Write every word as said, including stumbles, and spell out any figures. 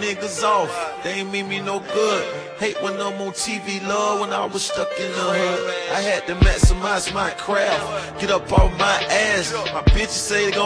niggas off. They ain't mean me no good. Hate when I'm on T V, love when I was stuck in the hood. I had to maximize my craft, get up off my ass. My bitches say they gon'